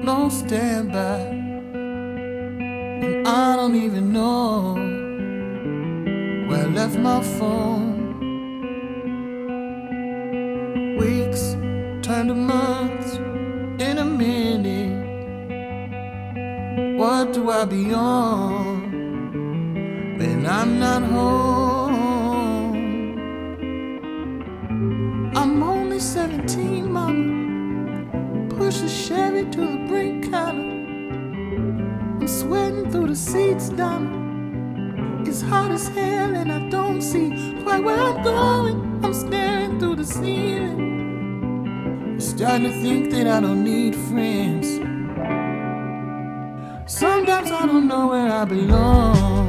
no standby, and I don't even know where I left my phone. Weeks turn to months in a minute. What do I be on when I'm not home? I'm only 17, mama. Push the Chevy to the brink counter. I'm sweating through the seats, Donna. It's hot as hell and I don't see quite where I'm going. I'm staring through the ceiling. I'm starting to think that I don't need friends. Sometimes I don't know where I belong.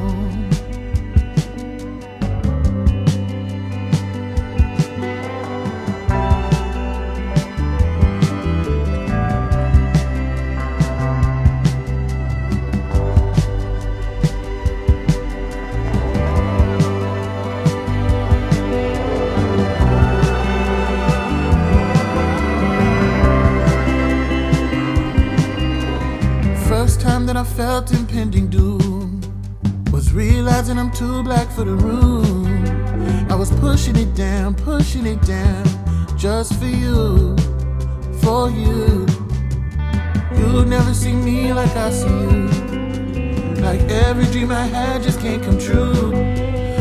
First time that I felt impending doom was realizing I'm too black for the room. I was pushing it down, just for you, for you. You'll never see me like I see you. Like every dream I had just can't come true.